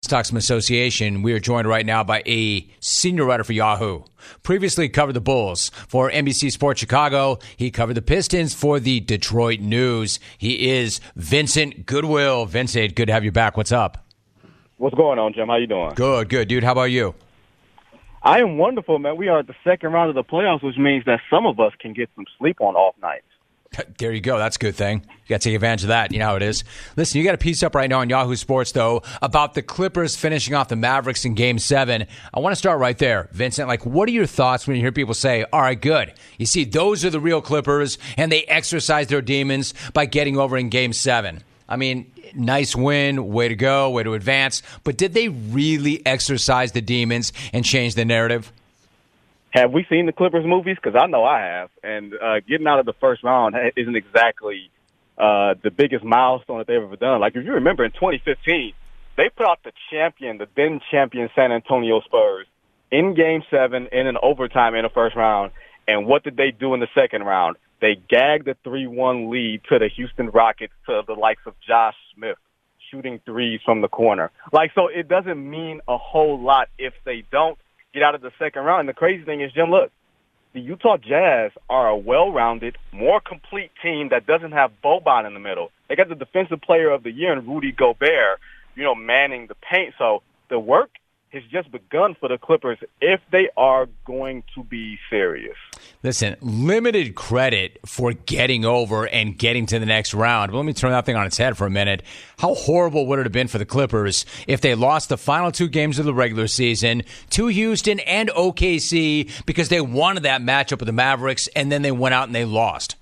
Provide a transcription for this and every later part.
talk some association. We are joined right now by a senior writer for Yahoo. Previously covered the Bulls for NBC Sports Chicago. He covered the Pistons for the Detroit News. He is Vincent Goodwill. Vincent, good to have you back. What's up? What's going on, Jim? How you doing? Good, dude. How about you? I am wonderful, man. We are at the second round of the playoffs, which means that some of us can get some sleep on off nights. There you go. That's a good thing. You got to take advantage of that. You know how it is. Listen, you got a piece up right now on Yahoo Sports, though, about the Clippers finishing off the Mavericks in Game 7. I want to start right there. Vincent, what are your thoughts when you hear people say, all right, good. You see, those are the real Clippers, and they exercise their demons by getting over in Game 7. I mean, nice win, way to go, way to advance. But did they really exercise the demons and change the narrative? Have we seen the Clippers movies? Because I know I have. And getting out of the first round isn't exactly the biggest milestone that they've ever done. Like, if you remember in 2015, they put out the then champion San Antonio Spurs in Game 7 in an overtime in the first round. And what did they do in the second round? They gagged the 3-1 lead to the Houston Rockets, to the likes of Josh Smith shooting threes from the corner. So it doesn't mean a whole lot if they don't get out of the second round. And the crazy thing is, Jim, look, the Utah Jazz are a well-rounded, more complete team that doesn't have Boban in the middle. They got the Defensive Player of the Year in Rudy Gobert, manning the paint. So the work has just begun for the Clippers if they are going to be serious. Listen, limited credit for getting over and getting to the next round. But let me turn that thing on its head for a minute. How horrible would it have been for the Clippers if they lost the final 2 games of the regular season to Houston and OKC because they wanted that matchup with the Mavericks and then they went out and they lost?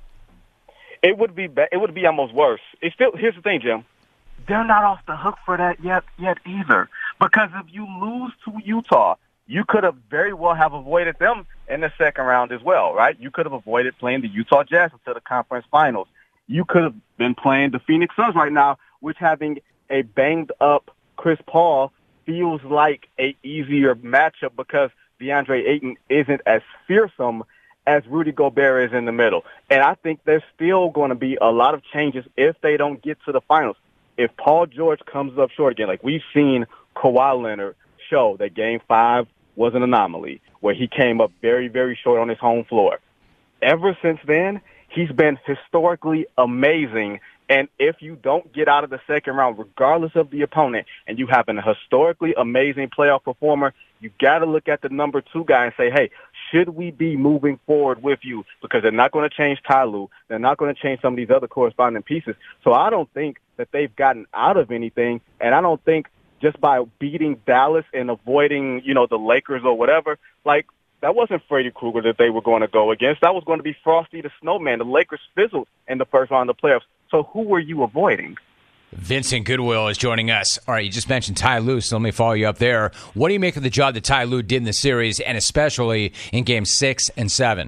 It would be almost worse. Here's the thing, Jim. They're not off the hook for that yet either. Because if you lose to Utah, you could have very well have avoided them in the second round as well, right? You could have avoided playing the Utah Jazz until the conference finals. You could have been playing the Phoenix Suns right now, which having a banged-up Chris Paul feels like a easier matchup because DeAndre Ayton isn't as fearsome as Rudy Gobert is in the middle. And I think there's still going to be a lot of changes if they don't get to the finals. If Paul George comes up short again, like we've seen Kawhi Leonard show that Game 5 was an anomaly, where he came up very, very short on his home floor. Ever since then, he's been historically amazing. And if you don't get out of the second round, regardless of the opponent, and you have an historically amazing playoff performer, you got to look at the number 2 guy and say, hey, should we be moving forward with you? Because they're not going to change Ty Lue. They're not going to change some of these other corresponding pieces. So I don't think that they've gotten out of anything, and I don't think just by beating Dallas and avoiding, the Lakers or whatever, that wasn't Freddy Krueger that they were going to go against. That was going to be Frosty the Snowman. The Lakers fizzled in the first round of the playoffs. So who were you avoiding? Vincent Goodwill is joining us. All right, you just mentioned Ty Lue, so let me follow you up there. What do you make of the job that Ty Lue did in the series, and especially in Games 6 and 7?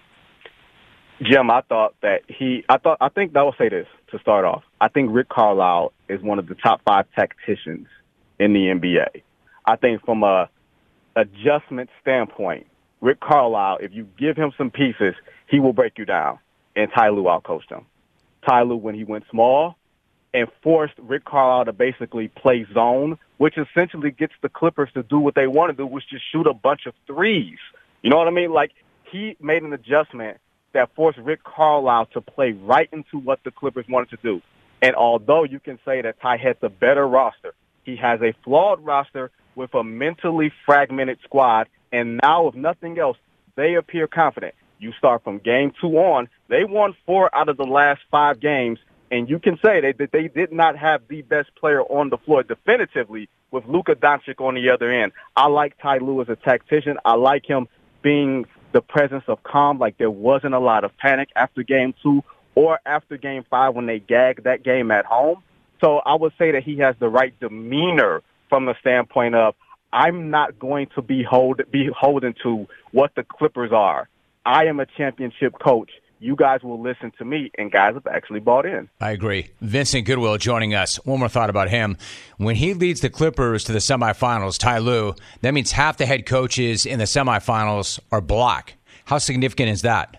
Jim, I think I will say this to start off. I think Rick Carlisle is one of the top 5 tacticians in the NBA. I think from a adjustment standpoint, Rick Carlisle, if you give him some pieces, he will break you down. And Ty Lue outcoached him. Ty Lue, when he went small, and forced Rick Carlisle to basically play zone, which essentially gets the Clippers to do what they want to do, which is shoot a bunch of threes. You know what I mean? He made an adjustment that forced Rick Carlisle to play right into what the Clippers wanted to do. And although you can say that Ty has a better roster, he has a flawed roster with a mentally fragmented squad, and now, if nothing else, they appear confident. You start from Game 2 on, they won 4 out of the last 5 games, and you can say that they did not have the best player on the floor definitively with Luka Doncic on the other end. I like Ty Lue as a tactician. I like him being the presence of calm, there wasn't a lot of panic after Game 2 or after Game 5 when they gagged that game at home. So I would say that he has the right demeanor from the standpoint of, I'm not going to be beholden to what the Clippers are. I am a championship coach. You guys will listen to me, and guys have actually bought in. I agree. Vincent Goodwill joining us. One more thought about him. When he leads the Clippers to the semifinals, Ty Lue, that means half the head coaches in the semifinals are black. How significant is that?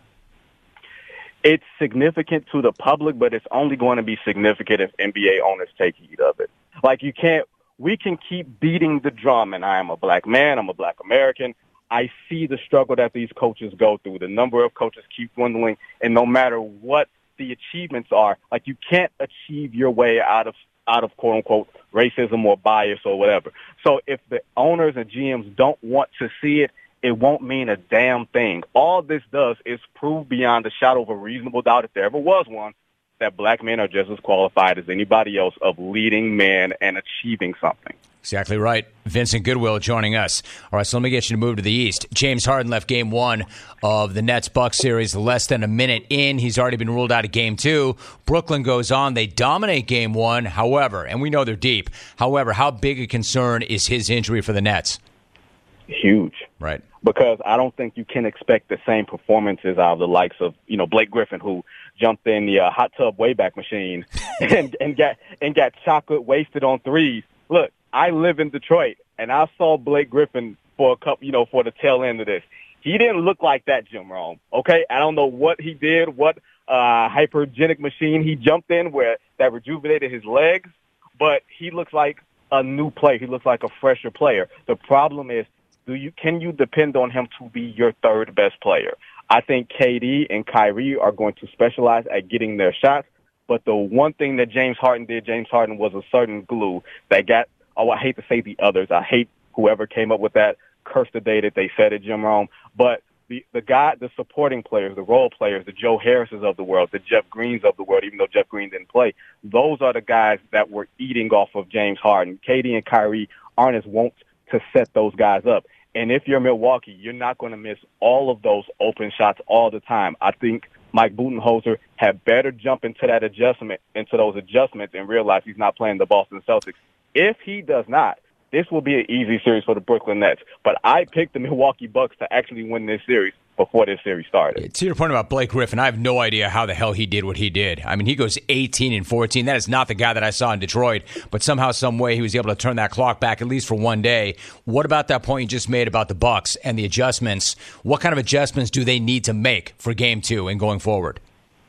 It's significant to the public, but it's only going to be significant if NBA owners take heed of it. You can't we can keep beating the drum, and I am a black man, I'm a black American. I see the struggle that these coaches go through. The number of coaches keep dwindling, and no matter what the achievements are, like you can't achieve your way out of quote unquote racism or bias or whatever. So if the owners and GMs don't want to see it, it won't mean a damn thing. All this does is prove beyond a shadow of a reasonable doubt, if there ever was one, that black men are just as qualified as anybody else of leading men and achieving something. Exactly right. Vincent Goodwill joining us. All right, so let me get you to move to the East. James Harden left Game 1 of the Nets-Bucks series less than a minute in. He's already been ruled out of Game 2. Brooklyn goes on. They dominate Game 1, however, and we know they're deep. However, how big a concern is his injury for the Nets? Huge. Right. Because I don't think you can expect the same performances out of the likes of, Blake Griffin, who jumped in the hot tub Wayback Machine and got chocolate wasted on threes. Look, I live in Detroit, and I saw Blake Griffin for for the tail end of this. He didn't look like that, Jim Rome. Okay, I don't know what he did, what hypergenic machine he jumped in that rejuvenated his legs, but he looks like a new player. He looks like a fresher player. The problem is, can you depend on him to be your third best player? I think KD and Kyrie are going to specialize at getting their shots, but the one thing that James Harden was a certain glue that got, I hate to say the others. I hate whoever came up with that. Curse the day that they said it, Jim Rome. But the supporting players, the role players, the Joe Harrises of the world, the Jeff Greens of the world, even though Jeff Green didn't play, those are the guys that were eating off of James Harden. KD and Kyrie aren't as wont to set those guys up. And if you're Milwaukee, you're not going to miss all of those open shots all the time. I think Mike Budenholzer had better jump into those adjustments and realize he's not playing the Boston Celtics. If he does not, this will be an easy series for the Brooklyn Nets. But I picked the Milwaukee Bucks to actually win this series before this series started. To your point about Blake Griffin, I have no idea how the hell he did what he did. I mean, he goes 18-14. That is not the guy that I saw in Detroit, but somehow, some way, he was able to turn that clock back at least for one day. What about that point you just made about the Bucks and the adjustments? What kind of adjustments do they need to make for Game 2 and going forward?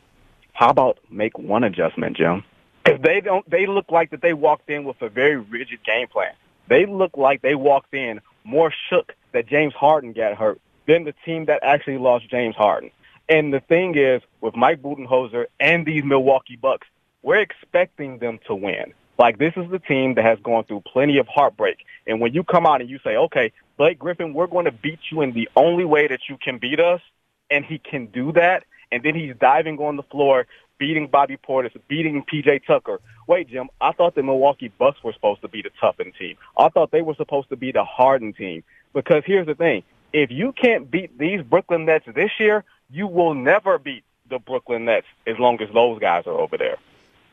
How about make one adjustment, Jim? Because they look like that they walked in with a very rigid game plan. They look like they walked in more shook that James Harden got hurt than the team that actually lost James Harden. And the thing is, with Mike Budenholzer and these Milwaukee Bucks, we're expecting them to win. Like, this is the team that has gone through plenty of heartbreak. And when you come out and you say, okay, Blake Griffin, we're going to beat you in the only way that you can beat us, and he can do that, and then he's diving on the floor, beating Bobby Portis, beating P.J. Tucker. Wait, Jim, I thought the Milwaukee Bucks were supposed to be the toughened team. I thought they were supposed to be the hardened team. Because here's the thing. If you can't beat these Brooklyn Nets this year, you will never beat the Brooklyn Nets as long as those guys are over there.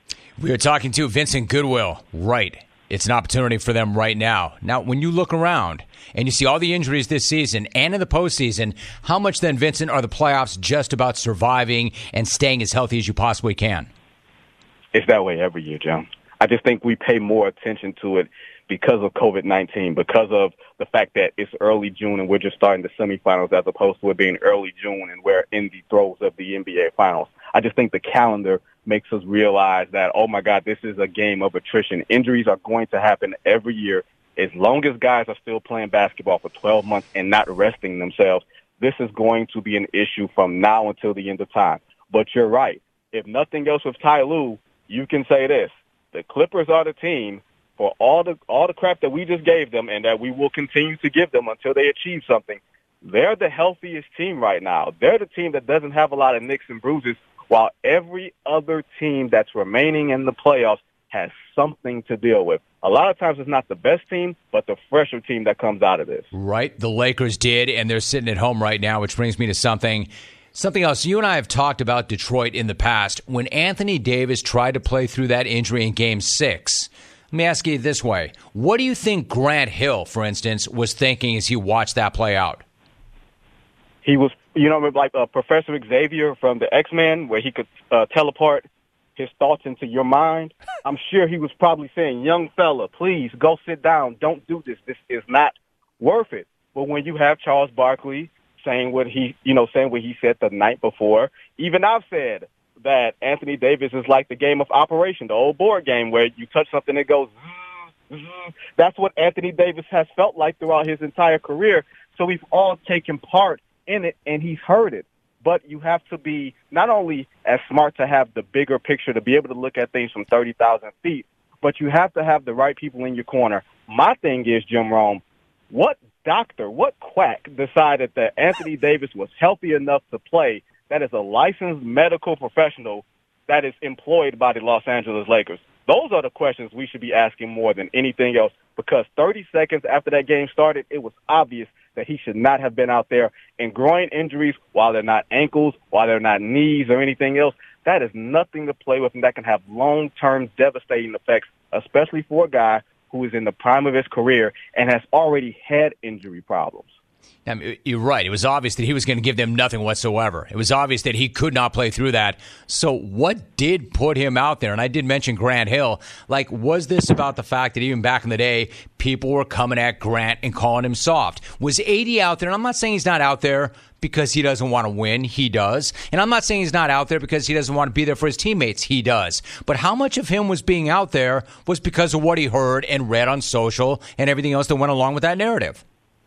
We are talking to Vincent Goodwill. Right. It's an opportunity for them right now. Now, when you look around and you see all the injuries this season and in the postseason, how much then, Vincent, are the playoffs just about surviving and staying as healthy as you possibly can? It's that way every year, Jim. I just think we pay more attention to it because of COVID-19, because of the fact that it's early June and we're just starting the semifinals as opposed to it being early June and we're in the throes of the NBA Finals. I just think the calendar makes us realize that, oh, my God, this is a game of attrition. Injuries are going to happen every year. As long as guys are still playing basketball for 12 months and not resting themselves, this is going to be an issue from now until the end of time. But you're right. If nothing else with Ty Lue, you can say this. The Clippers are the team for all the crap that we just gave them and that we will continue to give them until they achieve something. They're the healthiest team right now. They're the team that doesn't have a lot of nicks and bruises, while every other team that's remaining in the playoffs has something to deal with. A lot of times it's not the best team, but the fresher team that comes out of this. Right. The Lakers did, and they're sitting at home right now, which brings me to something else. You and I have talked about Detroit in the past. When Anthony Davis tried to play through that injury in Game 6, let me ask you this way. What do you think Grant Hill, for instance, was thinking as he watched that play out? He was, like Professor Xavier from the X-Men, where he could teleport his thoughts into your mind. I'm sure he was probably saying, young fella, please go sit down. Don't do this. This is not worth it. But when you have Charles Barkley saying what he said the night before, even I've said that Anthony Davis is like the game of Operation, the old board game where you touch something that goes zzz, That's what Anthony Davis has felt like throughout his entire career. So we've all taken part in it, and he's heard it. But you have to be not only as smart to have the bigger picture, to be able to look at things from 30,000 feet, but you have to have the right people in your corner. My thing is, Jim Rome, what doctor, what quack decided that Anthony Davis was healthy enough to play, that is a licensed medical professional that is employed by the Los Angeles Lakers? Those are the questions we should be asking more than anything else, because 30 seconds after that game started, it was obvious that he should not have been out there. And groin injuries, while they're not ankles, while they're not knees or anything else, that is nothing to play with, and that can have long-term devastating effects, especially for a guy who is in the prime of his career and has already had injury problems. I mean, you're right. It was obvious that he was going to give them nothing whatsoever. It was obvious that he could not play through that. So what did put him out there? And I did mention Grant Hill. Like, was this about the fact that even back in the day, people were coming at Grant and calling him soft? Was AD out there? And I'm not saying he's not out there because he doesn't want to win. He does. And I'm not saying he's not out there because he doesn't want to be there for his teammates. He does. But how much of him was being out there was because of what he heard and read on social and everything else that went along with that narrative?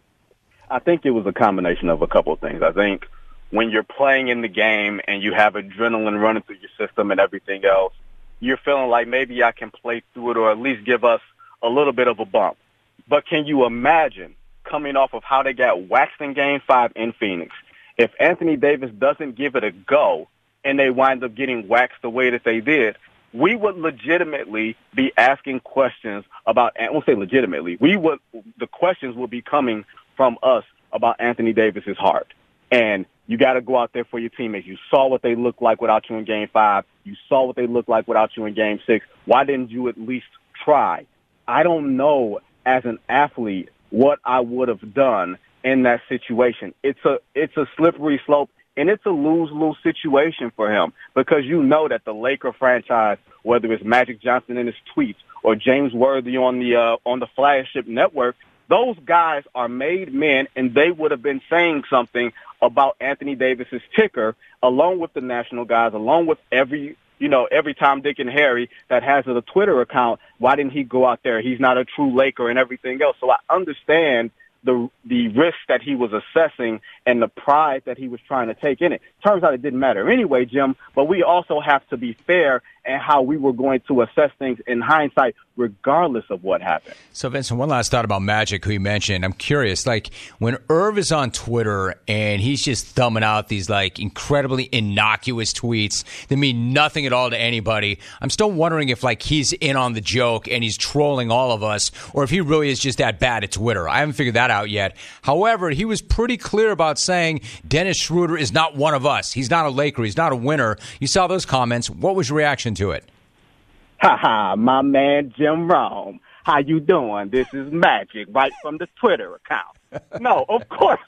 I think it was a combination of a couple of things. I think when you're playing in the game and you have adrenaline running through your system and everything else, you're feeling like maybe I can play through it or at least give us a little bit of a bump. But can you imagine coming off of how they got waxed in Game 5 in Phoenix? If Anthony Davis doesn't give it a go and they wind up getting waxed the way that they did, we would legitimately be asking questions about, I won't say legitimately, the questions would be coming from us about Anthony Davis's heart. And you got to go out there for your teammates. You saw what they looked like without you in Game 5. You saw what they looked like without you in Game 6. Why didn't you at least try? I don't know as an athlete what I would have done in that situation. It's a slippery slope, and it's a lose-lose situation for him, because you know that the Laker franchise, whether it's Magic Johnson in his tweets or James Worthy on the Flagship Network, those guys are made men, and they would have been saying something about Anthony Davis's ticker, along with the national guys, along with every Tom, Dick, and Harry that has a Twitter account. Why didn't he go out there? He's not a true Laker and everything else. So I understand the risk that he was assessing and the pride that he was trying to take in it. Turns out it didn't matter anyway, Jim, but we also have to be fair in how we were going to assess things in hindsight, regardless of what happened. So, Vincent, one last thought about Magic, who you mentioned. I'm curious, like, when Irv is on Twitter and he's just thumbing out these, like, incredibly innocuous tweets that mean nothing at all to anybody, I'm still wondering if, like, he's in on the joke and he's trolling all of us, or if he really is just that bad at Twitter. I haven't figured that out yet. However, he was pretty clear about saying Dennis Schroeder is not one of us. He's not a Laker. He's not a winner. You saw those comments. What was your reaction to it? Ha ha, my man Jim Rome. How you doing? This is Magic, right from the Twitter account. No, of course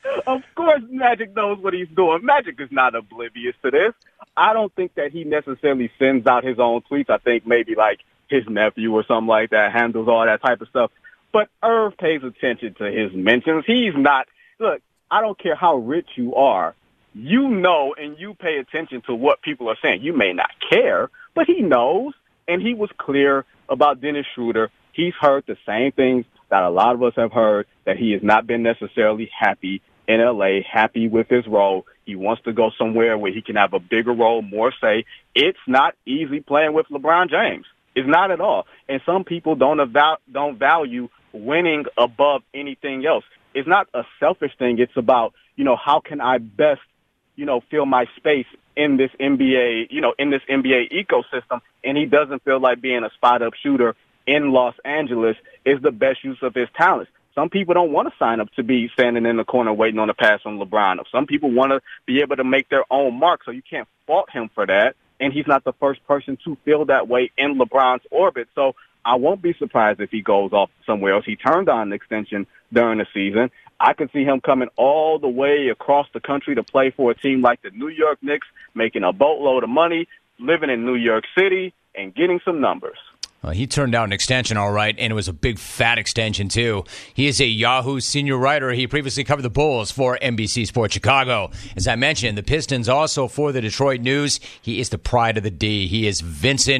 Magic knows what he's doing. Magic is not oblivious to this. I don't think that he necessarily sends out his own tweets. I think maybe like his nephew or something like that handles all that type of stuff. But Irv pays attention to his mentions. He's not, look, I don't care how rich you are. You know, and you pay attention to what people are saying. You may not care, but he knows, and he was clear about Dennis Schroeder. He's heard the same things that a lot of us have heard, that he has not been necessarily happy in L.A., happy with his role. He wants to go somewhere where he can have a bigger role, more say. It's not easy playing with LeBron James. It's not at all. And some people don't value winning above anything else. It's not a selfish thing. It's about, how can I best fill my space in this NBA, in this NBA ecosystem. And he doesn't feel like being a spot-up shooter in Los Angeles is the best use of his talents. Some people don't want to sign up to be standing in the corner waiting on a pass from LeBron. Some people want to be able to make their own mark, so you can't fault him for that. And he's not the first person to feel that way in LeBron's orbit. So I won't be surprised if he goes off somewhere else. He turned on an extension during the season. I could see him coming all the way across the country to play for a team like the New York Knicks, making a boatload of money, living in New York City, and getting some numbers. He turned down an extension, all right, and it was a big, fat extension, too. He is a Yahoo senior writer. He previously covered the Bulls for NBC Sports Chicago. As I mentioned, the Pistons also for the Detroit News. He is the pride of the D. He is Vincent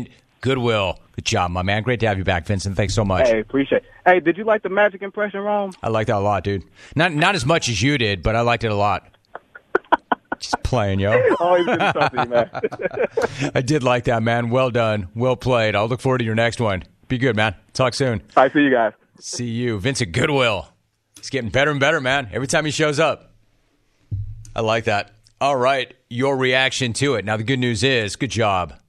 Goodwill. Good job, my man. Great to have you back, Vincent. Thanks so much. Hey, appreciate it. Hey, did you like the Magic impression, Rome? I like that a lot, dude. Not as much as you did, but I liked it a lot. Just playing, yo. Always good stuff to you, man. I did like that, man. Well done. Well played. I'll look forward to your next one. Be good, man. Talk soon. All right, see you guys. See you. Vincent Goodwill. He's getting better and better, man. Every time he shows up. I like that. All right. Your reaction to it. Now, the good news is, good job.